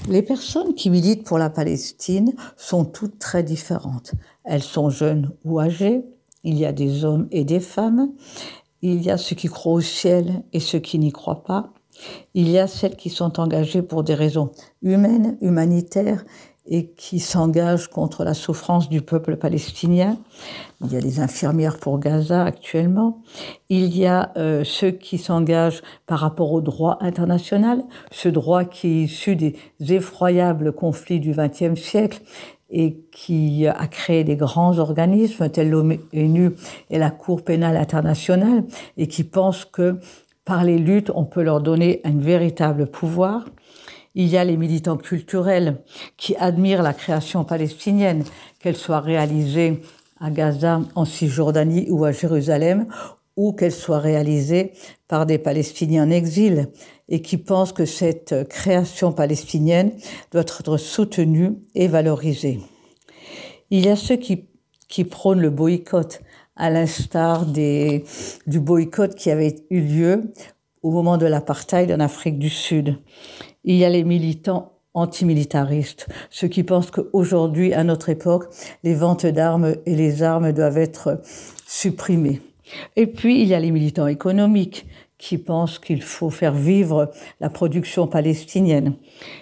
Les personnes qui militent pour la Palestine sont toutes très différentes. Elles sont jeunes ou âgées, il y a des hommes et des femmes, il y a ceux qui croient au ciel et ceux qui n'y croient pas, il y a celles qui sont engagées pour des raisons humaines, humanitaires, et qui s'engagent contre la souffrance du peuple palestinien. Il y a des infirmières pour Gaza actuellement. Il y a ceux qui s'engagent par rapport au droit international, ce droit qui est issu des effroyables conflits du XXe siècle et qui a créé des grands organismes tels l'ONU et la Cour pénale internationale et qui pensent que par les luttes, on peut leur donner un véritable pouvoir. Il y a les militants culturels qui admirent la création palestinienne, qu'elle soit réalisée à Gaza, en Cisjordanie ou à Jérusalem, ou qu'elle soit réalisée par des Palestiniens en exil, et qui pensent que cette création palestinienne doit être soutenue et valorisée. Il y a ceux qui prônent le boycott, à l'instar du boycott qui avait eu lieu au moment de l'apartheid en Afrique du Sud. Il y a les militants antimilitaristes, ceux qui pensent qu'aujourd'hui, à notre époque, les ventes d'armes et les armes doivent être supprimées. Et puis, il y a les militants économiques qui pensent qu'il faut faire vivre la production palestinienne.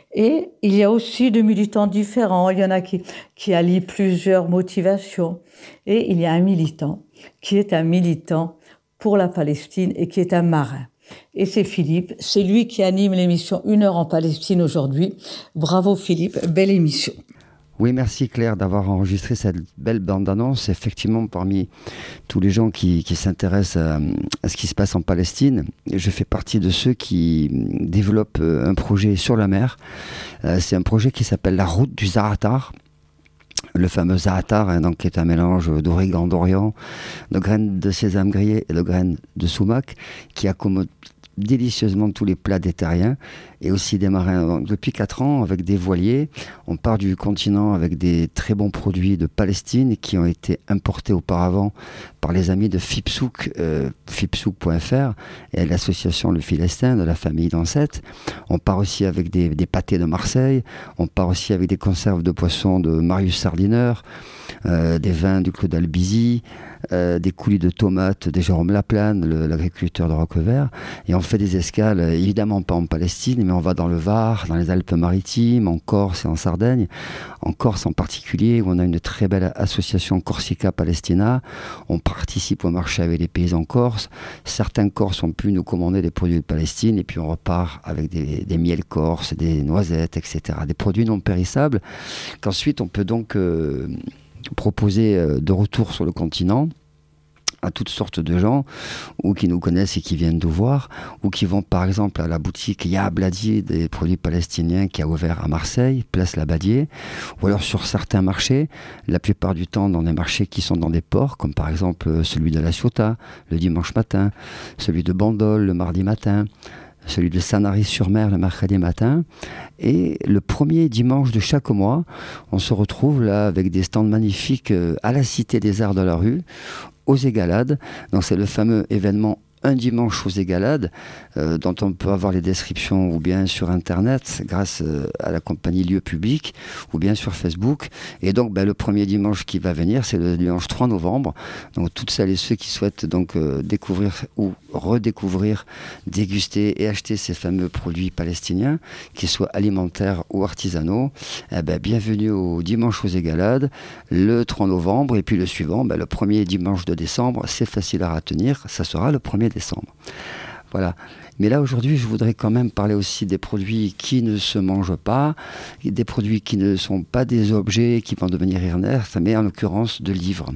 Et il y a aussi des militants différents. Il y en a qui allient plusieurs motivations. Et il y a un militant qui est un militant pour la Palestine et qui est un marin. Et c'est Philippe, c'est lui qui anime l'émission 1 heure en Palestine aujourd'hui. Bravo Philippe, belle émission. Oui, merci Claire d'avoir enregistré cette belle bande-annonce. Effectivement, parmi tous les gens qui s'intéressent à ce qui se passe en Palestine, je fais partie de ceux qui développent un projet sur la mer. C'est un projet qui s'appelle la route du Za'atar. Le fameux za'atar, donc, qui est un mélange d'origan d'Orient, de graines de sésame grillées et de graines de sumac, qui accommode délicieusement tous les plats des terriens et aussi des marins. Donc, depuis 4 ans, avec des voiliers, on part du continent avec des très bons produits de Palestine qui ont été importés auparavant par les amis de Fipsouk, fipsouk.fr et l'association Le Philestin de la famille Dansette. On part aussi avec des pâtés de Marseille, on part aussi avec des conserves de poissons de Marius Sardiner, des vins du Claude Albizi, des coulis de tomates de Jérôme Laplane, l'agriculteur de Roquevert, et on fait des escales, évidemment pas en Palestine, mais on va dans le Var, dans les Alpes-Maritimes, en Corse et en Sardaigne, en Corse en particulier, où on a une très belle association Corsica Palestina. On participe au marché avec les paysans corses. Certains Corses ont pu nous commander des produits de Palestine, et puis on repart avec des miels corses, des noisettes, etc. Des produits non périssables, qu'ensuite on peut donc proposer de retour sur le continent à toutes sortes de gens, ou qui nous connaissent et qui viennent nous voir, ou qui vont par exemple à la boutique Yabladi des produits palestiniens qui a ouvert à Marseille, place Labadier, ou alors sur certains marchés, la plupart du temps dans des marchés qui sont dans des ports, comme par exemple celui de La Ciotat le dimanche matin, celui de Bandol le mardi matin, celui de Sanary-sur-Mer le mercredi matin. Et le premier dimanche de chaque mois, on se retrouve là avec des stands magnifiques à la Cité des Arts de la Rue, aux Égalades. Donc c'est le fameux événement Un dimanche aux Égalades, dont on peut avoir les descriptions ou bien sur Internet grâce à la compagnie Lieu Public ou bien sur Facebook. Et donc le premier dimanche qui va venir, c'est le dimanche 3 novembre. Donc toutes celles et ceux qui souhaitent donc découvrir ou redécouvrir, déguster et acheter ces fameux produits palestiniens, qu'ils soient alimentaires ou artisanaux, bienvenue au dimanche aux Égalades, le 3 novembre. Et puis le suivant, le premier dimanche de décembre, c'est facile à retenir, ça sera le 1er décembre. Voilà. Mais là, aujourd'hui, je voudrais quand même parler aussi des produits qui ne se mangent pas, des produits qui ne sont pas des objets qui vont devenir inertes, mais en l'occurrence de livres.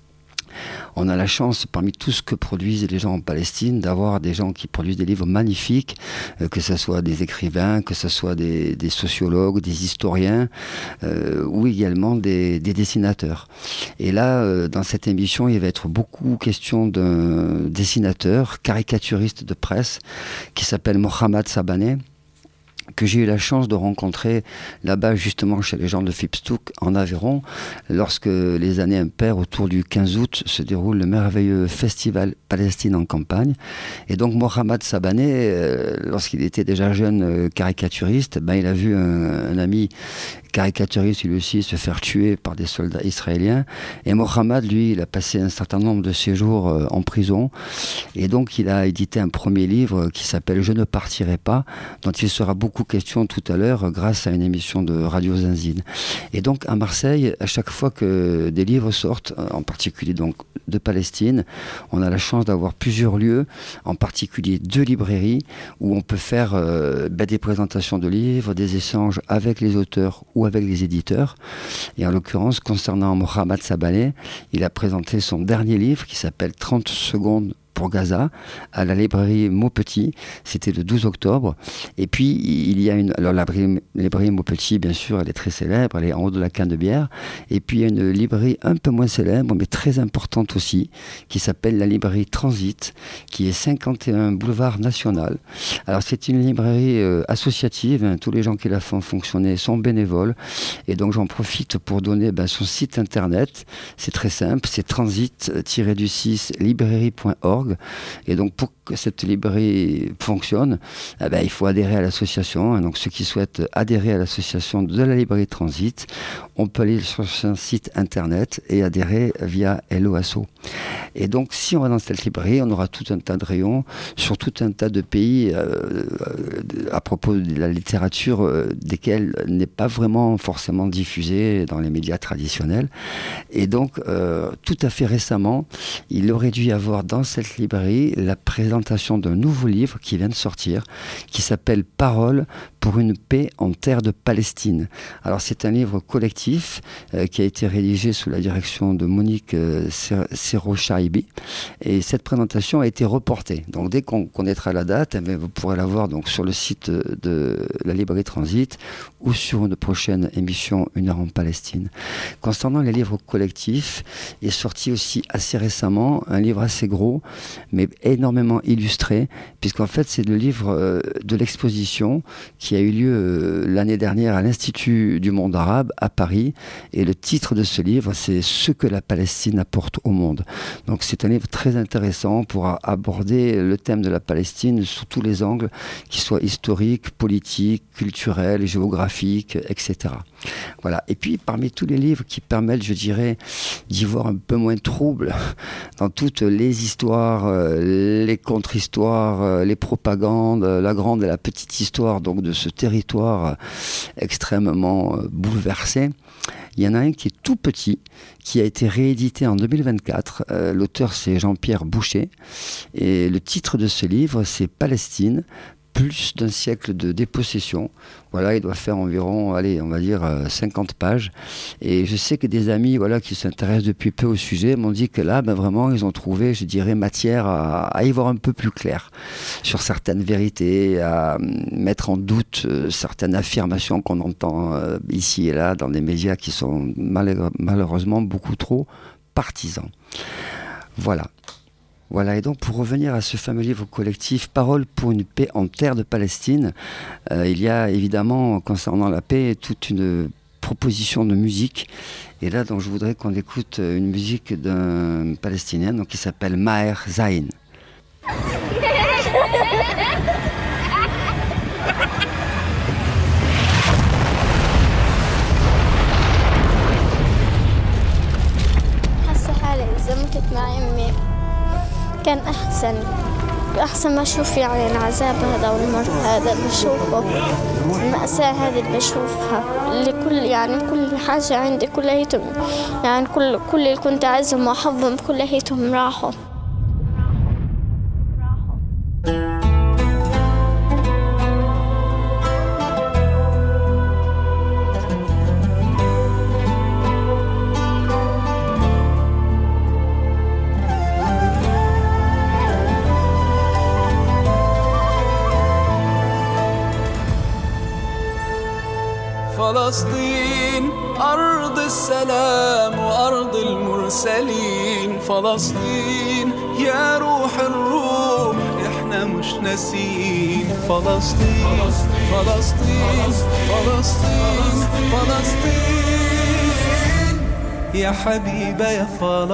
On a la chance, parmi tout ce que produisent les gens en Palestine, d'avoir des gens qui produisent des livres magnifiques, que ce soit des écrivains, que ce soit des sociologues, des historiens, ou également des dessinateurs. Et là, dans cette émission, il va être beaucoup question d'un dessinateur, caricaturiste de presse, qui s'appelle Mohamed Sabaneh, que j'ai eu la chance de rencontrer là-bas, justement, chez les gens de Fipstook, en Aveyron, lorsque les années impaires, autour du 15 août, se déroule le merveilleux festival Palestine en campagne. Et donc, Mohamed Sabané, lorsqu'il était déjà jeune caricaturiste, il a vu un ami caricaturiste, lui aussi, se faire tuer par des soldats israéliens. Et Mohamed, lui, il a passé un certain nombre de séjours en prison. Et donc, il a édité un premier livre qui s'appelle « Je ne partirai pas », dont il sera beaucoup question tout à l'heure grâce à une émission de Radio Zinzine. Et donc, à Marseille, à chaque fois que des livres sortent, en particulier donc de Palestine, on a la chance d'avoir plusieurs lieux, en particulier 2 librairies, où on peut faire des présentations de livres, des échanges avec les auteurs ou avec les éditeurs. Et en l'occurrence, concernant Mohamed Sabané, il a présenté son dernier livre qui s'appelle 30 secondes pour Gaza, à la librairie Maupetit. C'était le 12 octobre. Et puis, il y a alors la librairie Maupetit, bien sûr, elle est très célèbre, elle est en haut de la Canebière. Et puis, il y a une librairie un peu moins célèbre, mais très importante aussi, qui s'appelle la librairie Transit, qui est 51 boulevard National. Alors, c'est une librairie associative, hein. Tous les gens qui la font fonctionner sont bénévoles. Et donc, j'en profite pour donner son site internet. C'est très simple, c'est transit-librairie.org. Et donc, pour que cette librairie fonctionne, il faut adhérer à l'association. Et donc, ceux qui souhaitent adhérer à l'association de la librairie Transit, on peut aller sur un site internet et adhérer via LOASO. Et donc, si on va dans cette librairie, on aura tout un tas de rayons sur tout un tas de pays à propos de la littérature desquels n'est pas vraiment forcément diffusée dans les médias traditionnels. Et donc, tout à fait récemment, il aurait dû y avoir dans cette librairie la présentation d'un nouveau livre qui vient de sortir, qui s'appelle « Paroles pour une paix en terre de Palestine ». Alors, c'est un livre collectif qui a été rédigé sous la direction de Monique Serrochaibi. Et cette présentation a été reportée. Donc, dès qu'on connaîtra la date, vous pourrez la voir donc, sur le site de la librairie Transit ou sur une prochaine émission Une heure en Palestine. Concernant les livres collectifs, est sorti aussi assez récemment un livre assez gros, mais énormément illustré, puisqu'en fait c'est le livre de l'exposition qui a eu lieu l'année dernière à l'Institut du monde arabe à Paris, et le titre de ce livre c'est « Ce que la Palestine apporte au monde ». Donc c'est un livre très intéressant pour aborder le thème de la Palestine sous tous les angles, qu'ils soient historiques, politiques, culturels, géographiques, etc. Voilà. Et puis parmi tous les livres qui permettent, je dirais, d'y voir un peu moins trouble dans toutes les histoires, les contre-histoires, les propagandes, la grande et la petite histoire donc de ce territoire extrêmement bouleversé. Il y en a un qui est tout petit, qui a été réédité en 2024. L'auteur, c'est Jean-Pierre Boucher. Et le titre de ce livre, c'est « Palestine, plus d'un siècle de dépossession ». Voilà, il doit faire environ, allez, on va dire 50 pages. Et je sais que des amis qui s'intéressent depuis peu au sujet m'ont dit que là, vraiment, ils ont trouvé, je dirais, matière à y voir un peu plus clair sur certaines vérités, à mettre en doute certaines affirmations qu'on entend ici et là dans des médias qui sont malheureusement beaucoup trop partisans. Voilà. Voilà, et donc pour revenir à ce fameux livre collectif « Paroles pour une paix en terre de Palestine », il y a évidemment, concernant la paix, toute une proposition de musique. Et là, donc, je voudrais qu'on écoute une musique d'un Palestinien donc, qui s'appelle Maher Zain. كان أحسن ما أشوف يعني العذاب هذا والمر هذا اللي بشوفه المأساة هذه اللي بشوفها كل حاجة عندي كليتهم يعني كل اللي كنت أعزهم وأحبهم كليتهم راحوا. فلسطين أرض السلام وأرض المرسلين فلسطين يا روح الروح إحنا مش ناسين فلسطين فلسطين فلسطين فلسطين يا حبيبة يا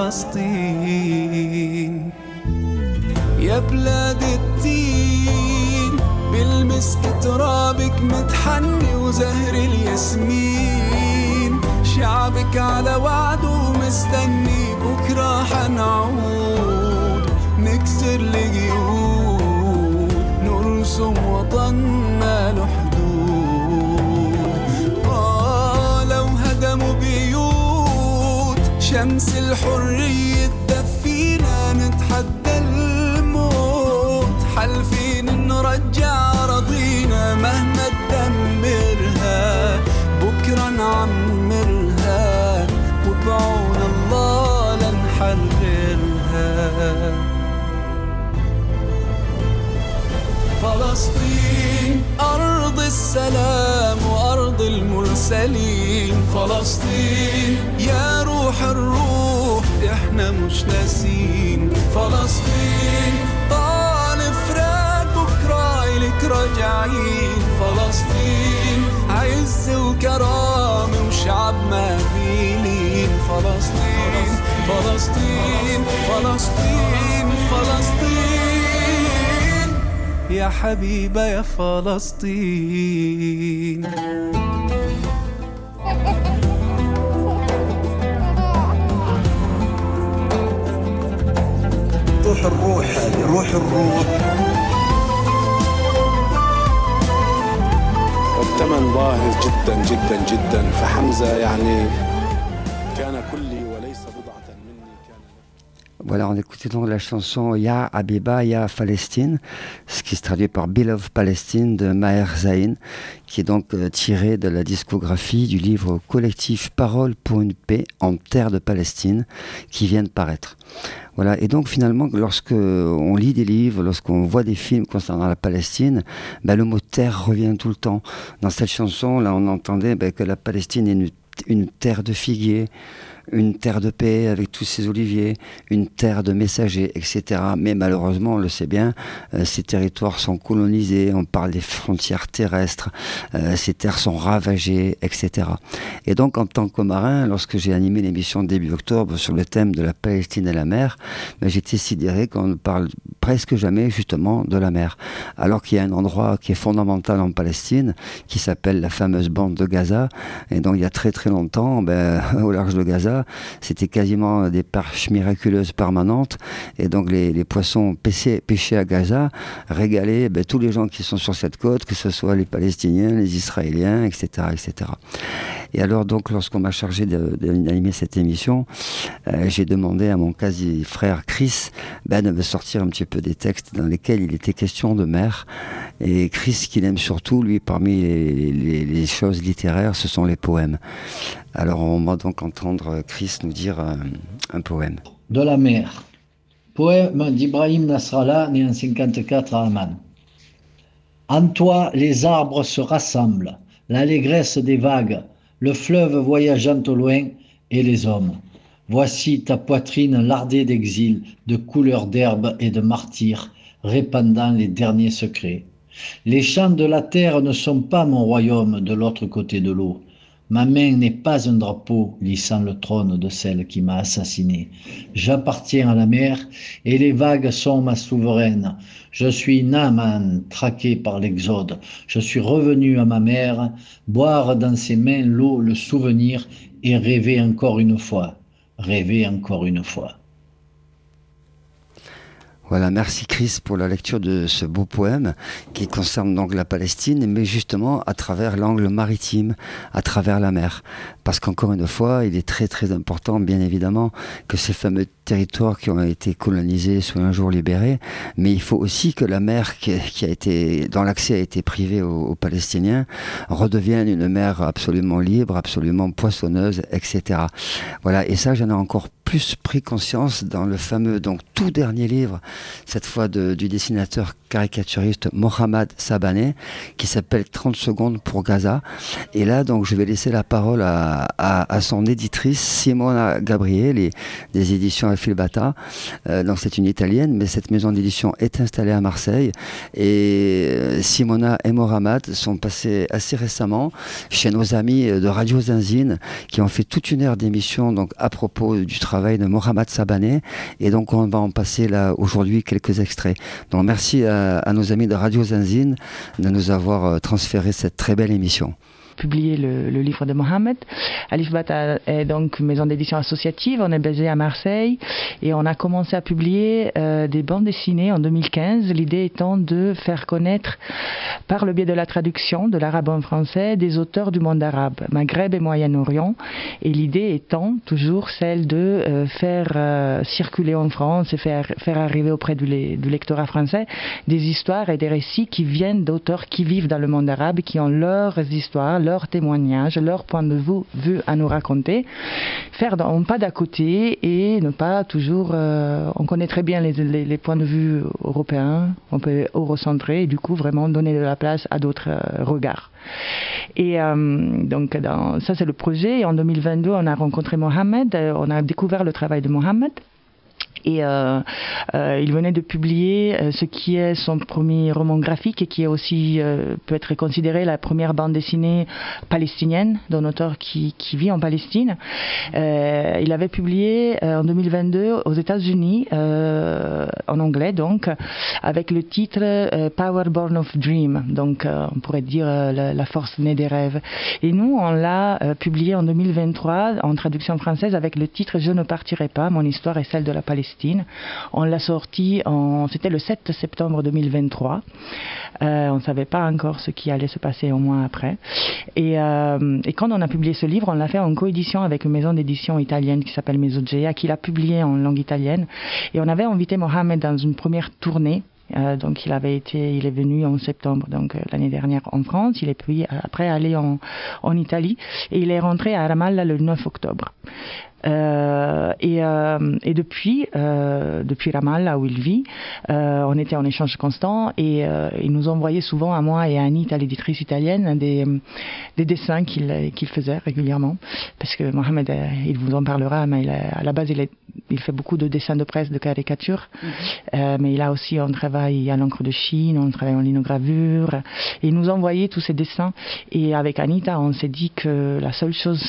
فلسطين يا بلاد التين بالمسك ترابك متحني وزهر الياسمين شعبك على وعده مستني بكرة حنعود نكسر القيود نرسم وطننا له حدود لو هدموا بيوت شمس الحرية تدفينا نتحدى الموت حالفين نرجع أراضينا مهما تدمرها بكرة نعمرها وبعون الله لنحررها فلسطين أرض السلام وأرض المرسلين فلسطين يا روح الروح إحنا مش ناسين فلسطين طال فراق بكرة إلك راجعين فلسطين عز وكرامة وشعب مهينين فلسطين فلسطين فلسطين فلسطين يا حبيبة يا فلسطين روح الروح هذه روح الروح والثمن باهظ جدا جدا جدا فحمزة يعني كان كلي وليس بضعة مني كان. Voilà, on écoutait donc la chanson Ya Habiba, Ya Palestine, ce qui se traduit par Beloved Palestine de Maher Zain, qui est donc tiré de la discographie du livre collectif Paroles pour une paix en terre de Palestine, qui vient de paraître. Voilà, et donc finalement, lorsque on lit des livres, lorsqu'on voit des films concernant la Palestine, le mot terre revient tout le temps. Dans cette chanson, là, on entendait que la Palestine est une terre de figuiers, une terre de paix avec tous ses oliviers, une terre de messagers, etc. Mais malheureusement, on le sait bien, ces territoires sont colonisés, on parle des frontières terrestres, ces terres sont ravagées, etc. Et donc, en tant que marin, lorsque j'ai animé l'émission début octobre sur le thème de la Palestine et la mer, j'étais sidéré qu'on ne parle presque jamais justement de la mer. Alors qu'il y a un endroit qui est fondamental en Palestine, qui s'appelle la fameuse bande de Gaza. Et donc, il y a très très longtemps, au large de Gaza, c'était quasiment des perches miraculeuses permanentes, et donc les poissons pêchés à Gaza régalaient tous les gens qui sont sur cette côte, que ce soit les Palestiniens, les Israéliens, etc., etc. Et alors donc, lorsqu'on m'a chargé d'animer cette émission, j'ai demandé à mon quasi-frère Chris de me sortir un petit peu des textes dans lesquels il était question de mer. Et Chris, ce qu'il aime surtout, lui, parmi les choses littéraires, ce sont les poèmes. Alors on va donc entendre Chris nous dire un poème. De la mer. Poème d'Ibrahim Nasrallah, né en 54 à Amman. En toi, les arbres se rassemblent, l'allégresse des vagues, le fleuve voyageant au loin et les hommes. Voici ta poitrine lardée d'exil, de couleurs d'herbe et de martyrs, répandant les derniers secrets. Les champs de la terre ne sont pas mon royaume de l'autre côté de l'eau. Ma main n'est pas un drapeau lissant le trône de celle qui m'a assassiné. J'appartiens à la mer et les vagues sont ma souveraine. Je suis Naaman, traqué par l'exode. Je suis revenu à ma mère, boire dans ses mains l'eau, le souvenir et rêver encore une fois. Rêver encore une fois. Voilà, merci Chris pour la lecture de ce beau poème qui concerne donc la Palestine, mais justement à travers l'angle maritime, à travers la mer. Parce qu'encore une fois, il est très très important, bien évidemment, que ces fameux territoires qui ont été colonisés soient un jour libérés, mais il faut aussi que la mer dont l'accès a été privé aux Palestiniens redevienne une mer absolument libre, absolument poissonneuse, etc. Voilà, et ça j'en ai encore plus pris conscience dans le fameux, donc tout dernier livre, cette fois du dessinateur caricaturiste Mohamed Sabané, qui s'appelle 30 secondes pour Gaza. Et là, donc, je vais laisser la parole à son éditrice, Simona Gabrieli, des éditions Afilbata. Donc, c'est une italienne, mais cette maison d'édition est installée à Marseille. Et Simona et Mohamed sont passés assez récemment chez nos amis de Radio Zinzine, qui ont fait toute une heure d'émission donc, à propos du travail de Mohamed Sabané. Et donc, on va en passer là aujourd'hui quelques extraits. Donc, merci à nos amis de Radio Zinzine de nous avoir transféré cette très belle émission. Publié le livre de Mohamed. Alifbata est donc une maison d'édition associative, on est basé à Marseille et on a commencé à publier des bandes dessinées en 2015, l'idée étant de faire connaître par le biais de la traduction de l'arabe en français des auteurs du monde arabe, Maghreb et Moyen-Orient, et l'idée étant toujours celle de faire circuler en France et faire arriver auprès du lectorat français des histoires et des récits qui viennent d'auteurs qui vivent dans le monde arabe, qui ont leurs histoires, leurs témoignages, leur point de vue à nous raconter, faire un pas d'à côté et ne pas toujours... on connaît très bien les points de vue européens, on peut eurocentrer et du coup vraiment donner de la place à d'autres regards. Et donc ça c'est le projet. Et en 2022 on a rencontré Mohamed, on a découvert le travail de Mohamed. Et il venait de publier ce qui est son premier roman graphique et qui est aussi peut être considéré la première bande dessinée palestinienne d'un auteur qui vit en Palestine. Il avait publié en 2022 aux États-Unis en anglais donc avec le titre Power Born of Dream, donc on pourrait dire la force née des rêves. Et nous on l'a publié en 2023 en traduction française avec le titre Je ne partirai pas, mon histoire est celle de la Palestine. On l'a sorti, c'était le 7 septembre 2023. On ne savait pas encore ce qui allait se passer au mois après. Et quand on a publié ce livre, on l'a fait en coédition avec une maison d'édition italienne qui s'appelle Mesogea, qui l'a publié en langue italienne. Et on avait invité Mohamed dans une première tournée. Donc il est venu en septembre donc l'année dernière en France, il est puis après allé en Italie et il est rentré à Ramallah le 9 octobre. Et depuis Ramallah où il vit, on était en échange constant et il nous envoyait souvent à moi et à Anita, l'éditrice italienne, des dessins qu'il faisait régulièrement, parce que Mohamed, il vous en parlera, mais à la base il fait beaucoup de dessins de presse, de caricatures, mais il a aussi un travail à l'encre de Chine, on travaille en linogravure, et il nous envoyait tous ces dessins. Et avec Anita, on s'est dit que la seule chose,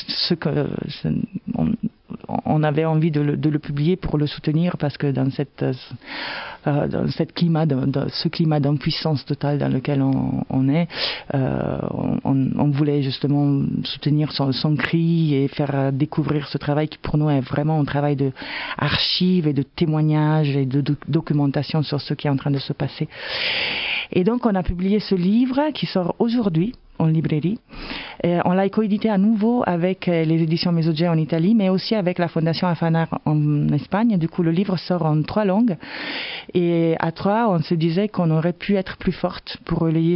on avait envie de le publier pour le soutenir, parce que dans ce climat d'impuissance totale dans lequel on est, on voulait justement soutenir son cri et faire découvrir ce travail qui pour nous est vraiment un travail de archives et de témoignages et de documentation sur ce qui est en train de se passer. Et donc on a publié ce livre qui sort aujourd'hui en librairie. On l'a coédité à nouveau avec les éditions Mesogea en Italie, mais aussi avec la Fondation Afanar en Espagne. Du coup, le livre sort en 3 langues. Et à 3, on se disait qu'on aurait pu être plus forte pour relayer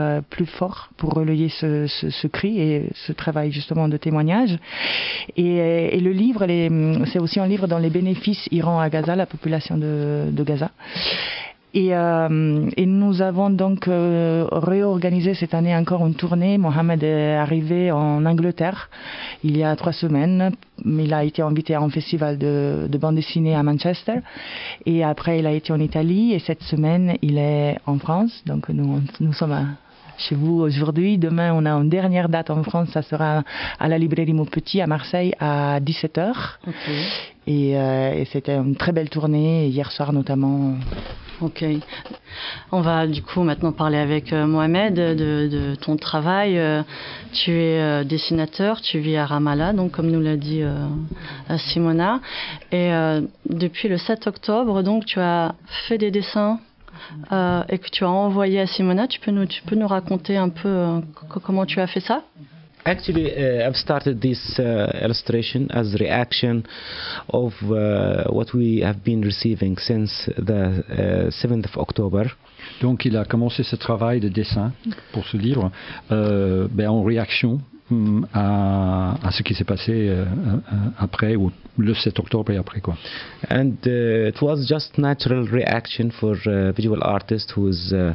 ce cri et ce travail justement de témoignage. Et le livre, c'est aussi un livre dont les bénéfices iront à Gaza, la population de Gaza. Et nous avons donc réorganisé cette année encore une tournée. Mohamed est arrivé en Angleterre il y a 3 semaines. Il a été invité à un festival de bande dessinée à Manchester. Et après, il a été en Italie. Et cette semaine, il est en France. Donc nous sommes chez vous aujourd'hui. Demain, on a une dernière date en France. Ça sera à la librairie Maupetit à Marseille à 17h. Okay. Et c'était une très belle tournée. Hier soir notamment... Ok. On va du coup maintenant parler avec Mohamed de ton travail. Tu es dessinateur, tu vis à Ramallah, donc comme nous l'a dit Simona. Et depuis le 7 octobre, donc tu as fait des dessins et que tu as envoyé à Simona. Tu peux nous raconter un peu comment tu as fait ça? Actually, I've started this illustration as a reaction of what we have been receiving since the 7th of October. Donc il a commencé ce travail de dessin pour ce livre en réaction à ce qui s'est passé après, ou le 7 octobre et après, quoi. And it was just natural reaction for a visual artist who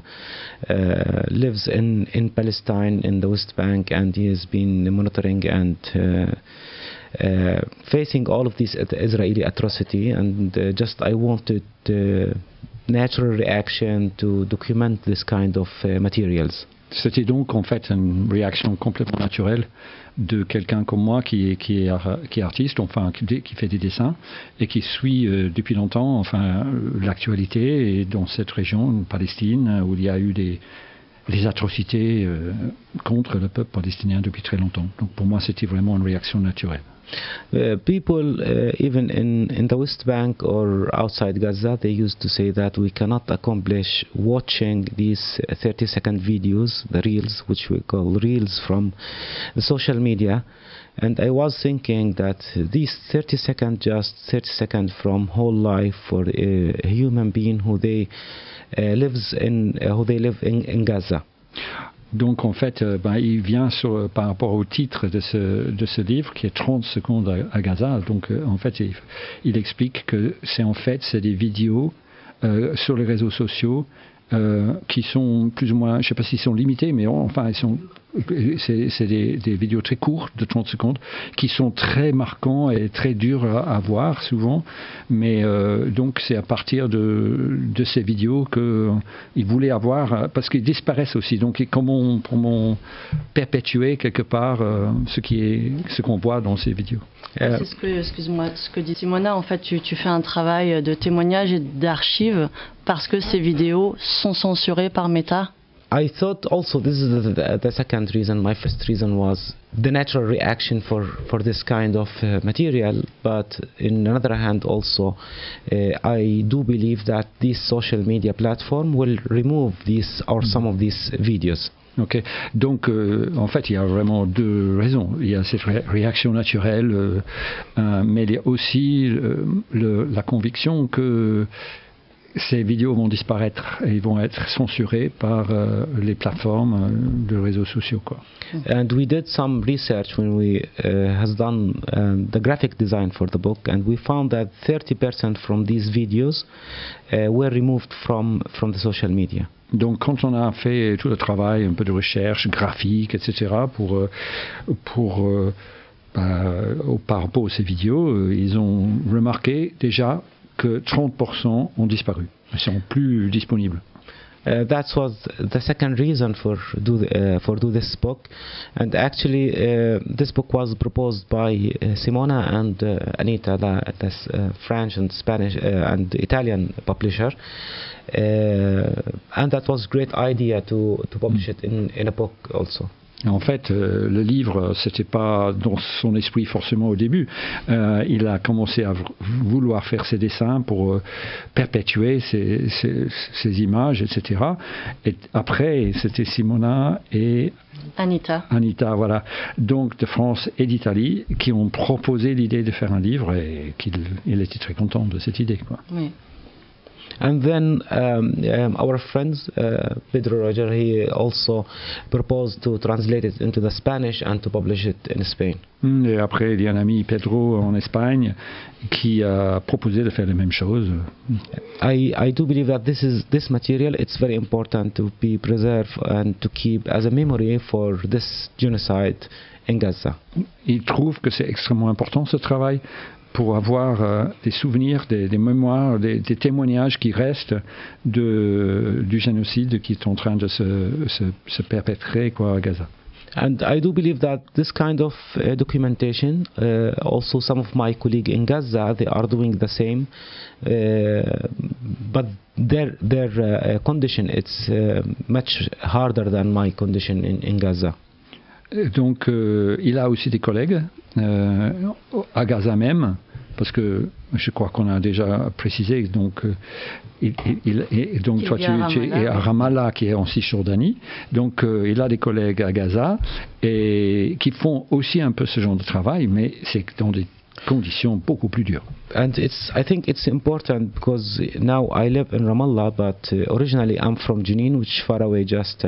lives in Palestine, in the West Bank, and he has been monitoring and facing all of this Israeli atrocity, and just I wanted natural reaction to document this kind of materials. C'était donc en fait une réaction complètement naturelle de quelqu'un comme moi qui est artiste, enfin qui fait des dessins et qui suit depuis longtemps enfin l'actualité dans cette région, Palestine, où il y a eu des atrocités contre le peuple palestinien depuis très longtemps. Donc pour moi c'était vraiment une réaction naturelle. People even in the West Bank or outside Gaza, they used to say that we cannot accomplish watching these 30-second videos, the reels, which we call reels from the social media. And I was thinking that these 30 seconds from whole life for a human being who they live in Gaza. Donc en fait, il vient par rapport au titre de ce livre qui est 30 secondes à Gaza. Donc en fait, il explique que c'est des vidéos sur les réseaux sociaux qui sont plus ou moins, je ne sais pas s'ils sont limités, mais enfin c'est des vidéos très courtes de 30 secondes qui sont très marquants et très durs à voir souvent, mais donc c'est à partir de ces vidéos qu'ils voulaient avoir, parce qu'ils disparaissent aussi, donc comment perpétuer quelque part ce qu'on voit dans ces vidéos. C'est ce que dit Simona, en fait tu fais un travail de témoignage et d'archives parce que ces vidéos sont censurées par Meta. I thought also this is the second reason. My first reason was the natural reaction for this kind of material, but in another hand also I do believe that this social media platform will remove these or some of these videos. Ok, donc en fait il y a vraiment deux raisons. Il y a cette réaction naturelle, mais il y a aussi la conviction que ces vidéos vont disparaître et vont être censurées par les plateformes de réseaux sociaux, quoi. And we did some research when we has done the graphic design for the book, and we found that 30% from these videos were removed from the social media. Donc quand on a fait tout le travail, un peu de recherche graphique, etc., par rapport à ces vidéos, ils ont remarqué déjà que 30% ont disparu, ne sont plus disponibles. That was the second reason for do this book, and actually this book was proposed by Simona and Anita, the French and Spanish and Italian publisher, and that was a great idea to publish it in a book also. En fait, le livre, c'était pas dans son esprit forcément au début. Il a commencé à vouloir faire ses dessins pour perpétuer ces images, etc. Et après, c'était Simona et Anita, voilà. Donc de France et d'Italie, qui ont proposé l'idée de faire un livre et qu'il était très content de cette idée, quoi. Oui. And then our friends, Pedro Roger, he also proposed to translate it into the Spanish and to publish it in Spain. Et après, il y a un ami, Pedro, en Espagne, qui a proposé de faire la même chose. I do believe that this material, it's very important to be preserved and to keep as a memory for this genocide in Gaza. Il trouve que c'est extrêmement important, ce travail, pour avoir des souvenirs, des mémoires, des témoignages qui restent du génocide qui est en train de se perpétrer, quoi, à Gaza. And I do believe that this kind of documentation, also some of my colleagues in Gaza, they are doing the same, but their condition, it's much harder than my condition in Gaza. Donc il a aussi des collègues à Gaza même, parce que je crois qu'on a déjà précisé, donc donc toi tu es à Ramallah, qui est en Cisjordanie, donc il a des collègues à Gaza et qui font aussi un peu ce genre de travail, mais c'est dans des conditions beaucoup plus dures. And I think it's important because now I live in Ramallah, but originally I'm from Jenin, which is far away, just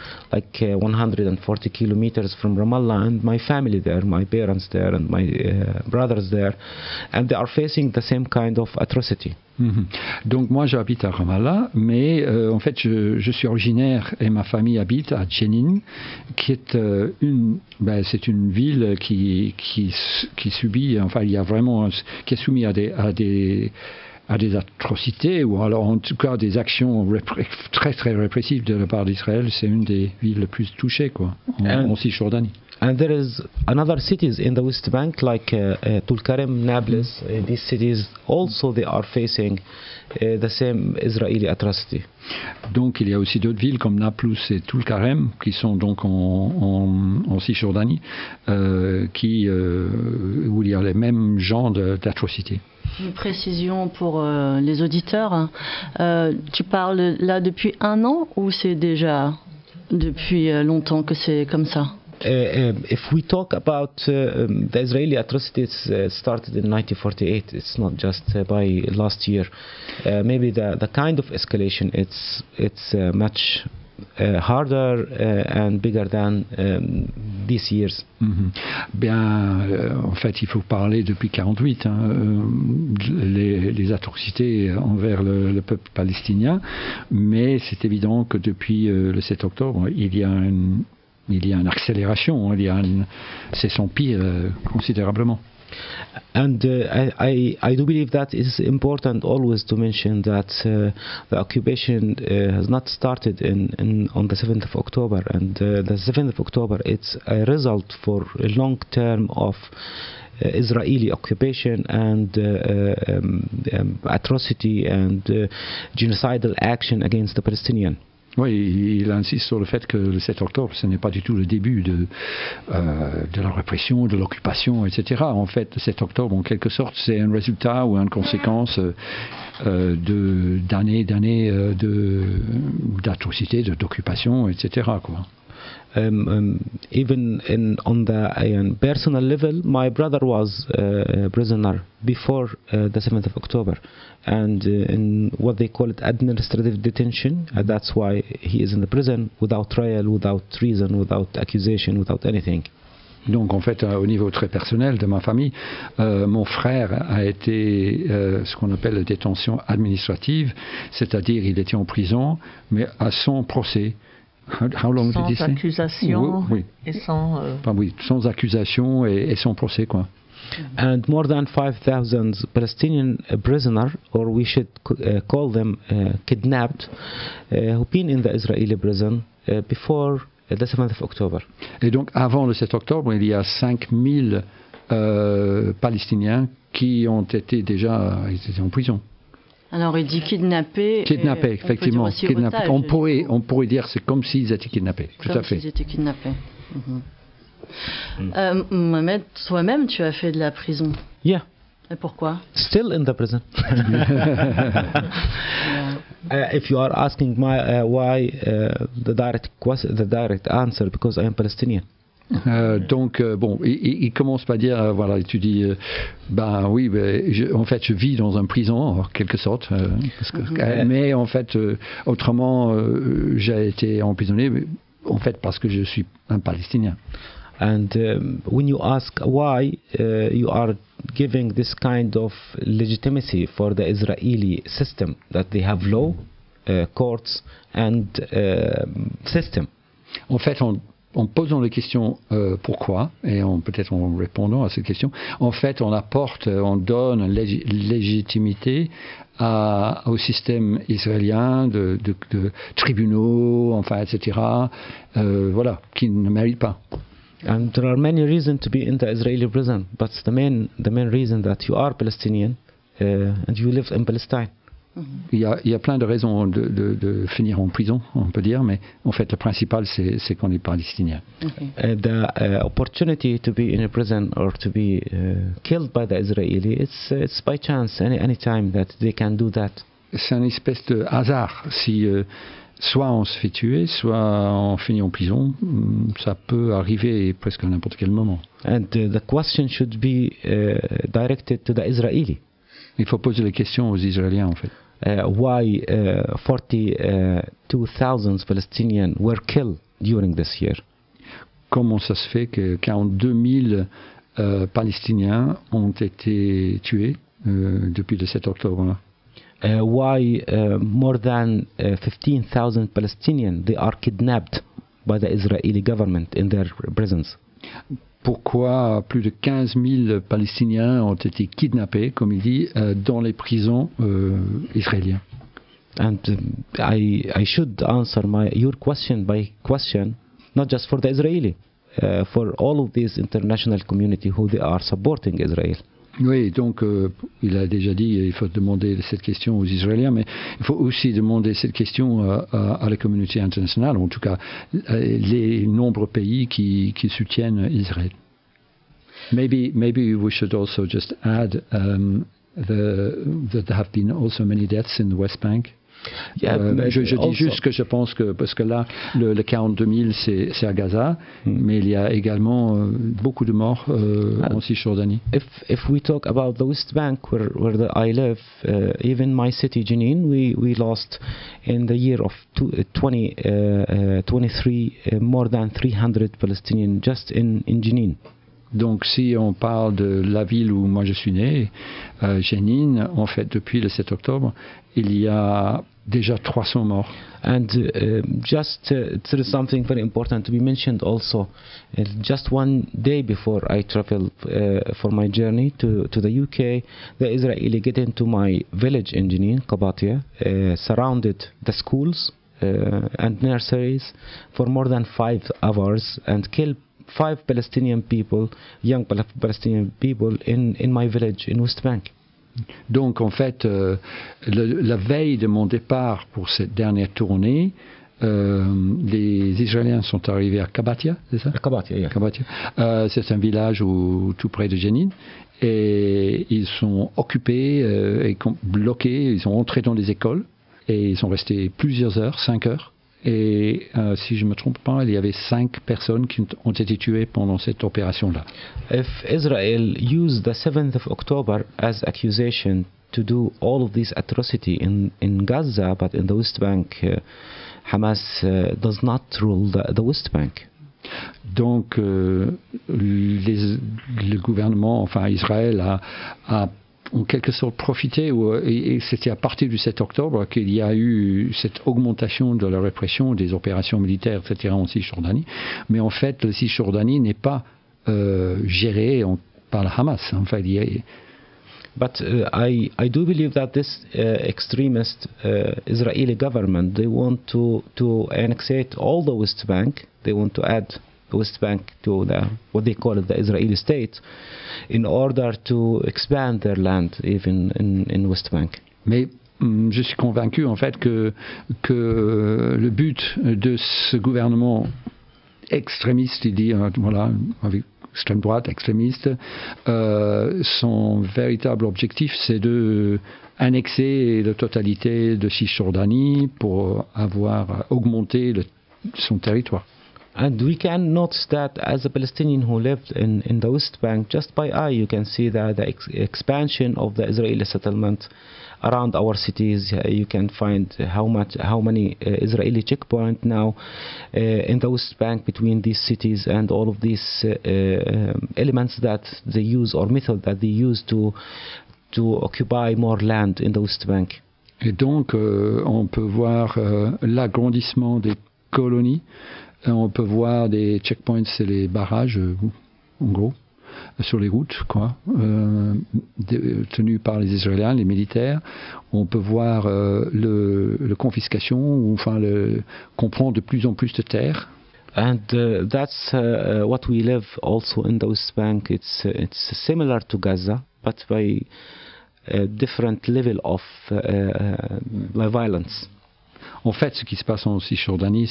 140 kilometers from Ramallah, and my family there, my parents there, and my brothers there, and they are facing the same kind of atrocity. Donc moi j'habite à Ramallah, mais en fait je suis originaire et ma famille habite à Jenin, qui est c'est une ville qui subit, enfin il y a vraiment, qui est soumis à des atrocités, ou alors en tout cas des actions très très répressives de la part d'Israël. C'est une des villes les plus touchées en Cisjordanie. And there is another cities in the West Bank like Tulkarem, Nablus. These cities also they are facing the same Israeli atrocity. Donc il y a aussi d'autres villes comme Nablus et Tulkarem qui sont donc en Cisjordanie, où il y a les mêmes genres d'atrocités. Une précision pour les auditeurs. Tu parles là depuis 1 an ou c'est déjà depuis longtemps que c'est comme ça? If we talk about the Israeli atrocities started in 1948, it's not just by last year. Maybe the kind of escalation it's much harder and bigger than these years. En fait, il faut parler depuis 48, les atrocités envers le peuple palestinien, mais c'est évident que depuis le 7 octobre, il y a une accélération, c'est son pire considérablement. And I do believe that it's important always to mention that the occupation has not started on the 7th of October, and the 7th of October it's a result for a long term of Israeli occupation and atrocity and genocidal action against the Palestinians. Oui, il insiste sur le fait que le 7 octobre, ce n'est pas du tout le début de la répression, de l'occupation, etc. En fait, le 7 octobre, en quelque sorte, c'est un résultat ou une conséquence d'années d'atrocités, d'occupation, etc. quoi. Even on the personal level, my brother was a prisoner before the 7th of October, and in what they call it administrative detention. That's why he is in the prison without trial, without reason, without accusation, without anything. Donc en fait, au niveau très personnel de ma famille, mon frère a été ce qu'on appelle la détention administrative, c'est-à-dire il était en prison, mais à son procès. Sans accusation et sans... sans accusation et sans procès, quoi. And more than 5,000 Palestinian prisoners, or we should call them kidnapped, who've been in the Israeli prison before the 7th of October. Et donc avant le 7 octobre, il y a 5,000 Palestiniens qui ont été déjà en prison. Alors il dit kidnappés. Kidnappés, effectivement. Kidnappés. On pourrait dire c'est comme s'ils étaient kidnappés. Tout à fait. Comme s'ils étaient kidnappés. Mohamed, toi-même, tu as fait de la prison. Yeah. Et pourquoi? Still in the prison. If you are asking why the direct answer, because I am Palestinian. Donc bon, il commence par dire voilà, tu dis oui, en fait je vis dans une prison en quelque sorte, mais en fait autrement j'ai été emprisonné en fait parce que je suis un Palestinien. And when you ask why you are giving this kind of legitimacy for the Israeli system, that they have law, courts and system. En fait, en posant les questions pourquoi, et peut-être en répondant à ces questions, en fait, on donne légitimité au système israélien de tribunaux, enfin, etc., voilà, qui ne mérite pas. And there are many reasons to be in the Israeli prison, but the main reason that you are Palestinian and you live in Palestine. Il y a plein de raisons de finir en prison, on peut dire, mais en fait le principal c'est qu'on est palestinien. The opportunity to be in a prison or to be killed by the Israeli, it's by chance any time that they can do that. C'est une espèce de hasard si soit on se fait tuer, soit on finit en prison. Ça peut arriver presque à n'importe quel moment. And the question should be directed to the Israeli. Il faut poser les questions aux Israéliens en fait. Why 42,000 Palestinians were killed during this year? Comment ça se fait que 42 000 Palestiniens ont été tués depuis le 7 octobre? Why more than 15,000 Palestinians they are kidnapped by the Israeli government in their prisons? Pourquoi plus de 15 000 Palestiniens ont été kidnappés, comme il dit, dans les prisons israéliennes? And I should answer your question by question, not just for the Israeli, for all of this international community who they are supporting Israel. Oui, donc il a déjà dit il faut demander cette question aux Israéliens, mais il faut aussi demander cette question à la communauté internationale, en tout cas les nombreux pays qui soutiennent Israël. Maybe we should also just add that there have been also many deaths in the West Bank. Je dis juste que je pense que, parce que là, le 42 000, c'est à Gaza, mais il y a également beaucoup de morts en Cisjordanie. If we talk about the West Bank, where I live, even my city, Jenin, we lost in the year of 2023 more than 300 Palestinians just in Jenin. Donc si on parle de la ville où moi je suis né, Jenin, en fait depuis le 7 octobre, il y a déjà 300 morts. And there is something very important to be mentioned also. Just one day before I traveled for my journey to the UK, the Israeli get into my village in Jenin, Qabatia, surrounded the schools and nurseries for more than 5 hours and killed 5 Palestinian people, young Palestinian people in my village in West Bank. Donc en fait, la veille de mon départ pour cette dernière tournée, les Israéliens sont arrivés à Qabatia, c'est ça? Qabatia, yeah. Qabatia. C'est un village tout près de Jenin, et ils sont occupés et bloqués, ils sont entrés dans les écoles, et ils sont restés plusieurs heures, 5 heures. Et si je ne me trompe pas, il y avait 5 personnes qui ont été tuées pendant cette opération-là. If Israel used the 7th of October as accusation to do all of this atrocity in Gaza, but in the West Bank, Hamas does not rule the West Bank. Donc, le gouvernement, enfin Israël, a en quelque sorte profité, et c'était à partir du 7 octobre qu'il y a eu cette augmentation de la répression des opérations militaires, etc. en Cisjordanie. Mais en fait, la Cisjordanie n'est pas gérée par le Hamas. Enfin, But I do believe that this extremist Israeli government, they want to annexate all the West Bank. They want to add the West Bank to what they call it, the Israeli state, in order to expand their land even in West Bank. Mais je suis convaincu en fait que le but de ce gouvernement extrémiste, il dit voilà, avec extrême droite, extrémiste, son véritable objectif c'est de annexer la totalité de Cisjordanie pour avoir augmenté son territoire. And we can notice that as a Palestinian who lived in the West Bank, just by eye you can see that the expansion of the Israeli settlement around our cities. You can find how many Israeli checkpoints now in the West Bank between these cities, and all of these elements that they use or method that they use to occupy more land in the West Bank. Et donc on peut voir l'agrandissement des colonies. On peut voir des checkpoints, c'est les barrages, en gros, sur les routes, quoi, tenus par les Israéliens, les militaires. On peut voir la confiscation, ou enfin qu'on prend de plus en plus de terres. And that's what we live also in the West Bank. It's similar to Gaza, but by a different level of violence. En fait, ce qui se passe en Cisjordanie,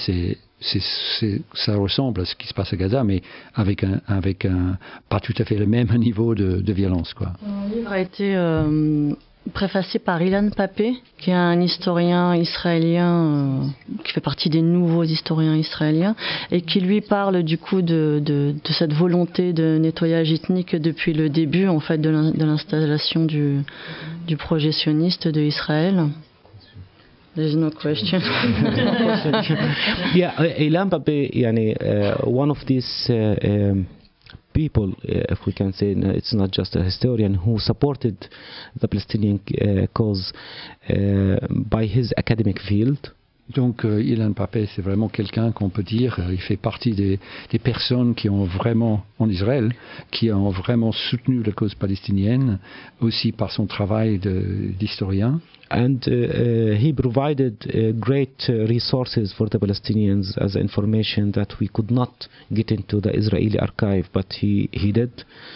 ça ressemble à ce qui se passe à Gaza, mais avec un pas tout à fait le même niveau de violence, quoi. Mon livre a été préfacé par Ilan Pappé, qui est un historien israélien, qui fait partie des nouveaux historiens israéliens, et qui lui parle du coup de cette volonté de nettoyage ethnique depuis le début en fait de l'installation du projet sioniste de Israël. There's no question. Yeah, Ilan Pappé, one of these people, if we can say, it's not just a historian, who supported the Palestinian cause by his academic field. Donc Ilan Pappé, c'est vraiment quelqu'un qu'on peut dire, il fait partie des personnes qui ont vraiment, en Israël, qui ont vraiment soutenu la cause palestinienne, aussi par son travail d'historien. And he provided great resources for the Palestinians as information that we could not get into the Israeli archive, but he did.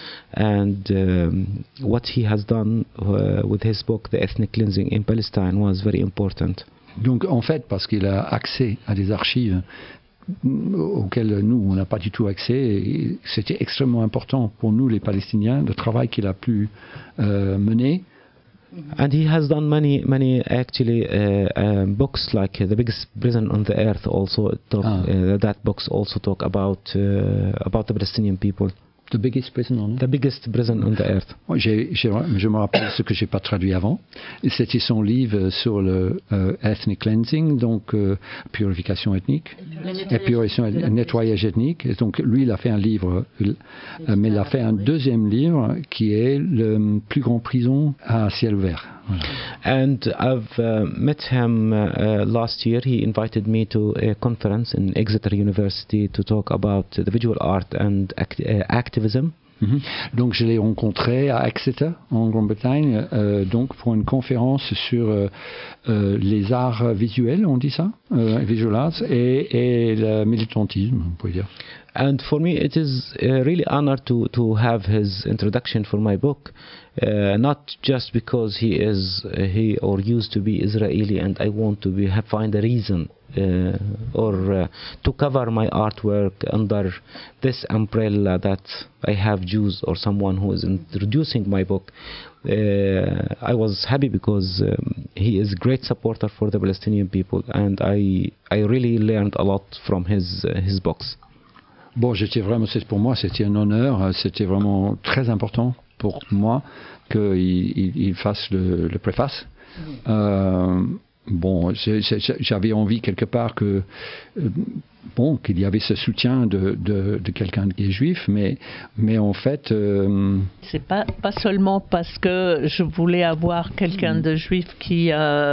And what he has done with his book, The Ethnic Cleansing in Palestine, was very important. Donc en fait, parce qu'il a accès à des archives auxquelles nous, on n'a pas du tout accès, et c'était extrêmement important pour nous, les Palestiniens, le travail qu'il a pu mener. And he has done many actually books like The Biggest Prison on the Earth. Also, that books also talk about the Palestinian people. The Biggest Prison on Earth. The Biggest Prison on the Earth. Je me rappelle ce que j'ai pas traduit avant. C'était son livre sur le ethnic cleansing, donc purification ethnique, et nettoyage ethnique. Et donc lui, il a fait un livre, mais il a fait un deuxième livre qui est le plus grand prison à ciel ouvert. Voilà. And I've met him last year. He invited me to a conference in Exeter University to talk about the visual art and activism. Mm-hmm. Donc je l'ai rencontré à Exeter en Grande-Bretagne, donc pour une conférence sur les arts visuels, on dit ça, visual arts, et le militantisme, on peut dire. And for me, it is really honor to have his introduction for my book, not just because he used to be Israeli, and I want to find a reason or to cover my artwork under this umbrella that I have Jews or someone who is introducing my book. I was happy because he is a great supporter for the Palestinian people, and I really learned a lot from his books. Bon, pour moi, c'était un honneur, c'était vraiment très important pour moi qu'il fasse le préface. Bon, j'avais envie quelque part qu'il y avait ce soutien de quelqu'un qui est juif, mais en fait... C'est pas seulement parce que je voulais avoir quelqu'un de juif qui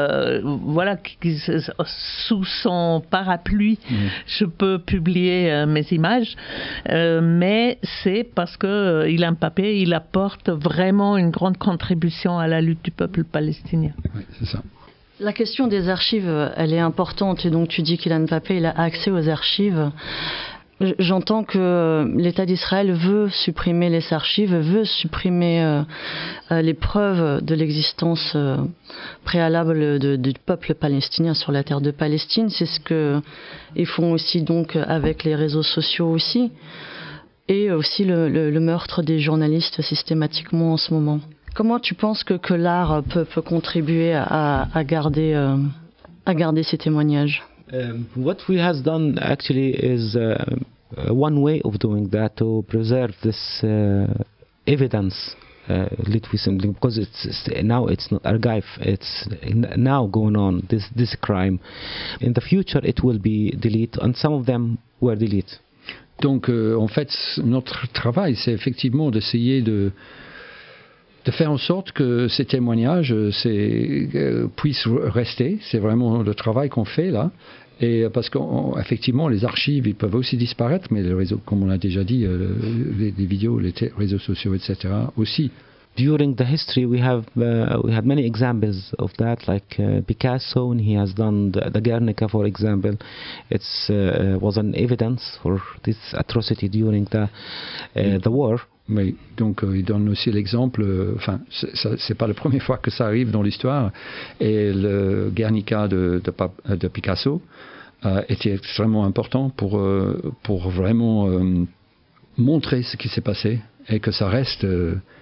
sous son parapluie, je peux publier mes images, mais c'est parce que Ilan Pappé, il apporte vraiment une grande contribution à la lutte du peuple palestinien. Oui, c'est ça. La question des archives, elle est importante, et donc tu dis qu'Ilan Pappé, il a accès aux archives. J'entends que l'État d'Israël veut supprimer les archives, veut supprimer les preuves de l'existence préalable du peuple palestinien sur la terre de Palestine. C'est ce qu'ils font aussi donc avec les réseaux sociaux aussi, et aussi le meurtre des journalistes systématiquement en ce moment. Comment tu penses que l'art peut contribuer à garder ces témoignages? What we has done actually is one way of doing that, to preserve this evidence. Because it's not archive, it's now going on, this crime. In the future it will be deleted, and some of them were deleted. Donc en fait notre travail, c'est effectivement d'essayer de faire en sorte que ces témoignages puissent rester. C'est vraiment le travail qu'on fait là. Et parce qu'effectivement, les archives, ils peuvent aussi disparaître, mais le réseau, comme on l'a déjà dit, les vidéos, les réseaux sociaux, etc. aussi. During the history, we had many examples of that, like Picasso, and he has done the Guernica, for example. It was an evidence for this atrocity during the war. Oui, donc il donne aussi l'exemple, c'est pas la première fois que ça arrive dans l'histoire, et le Guernica de Picasso était extrêmement important pour vraiment montrer ce qui s'est passé, et que ça reste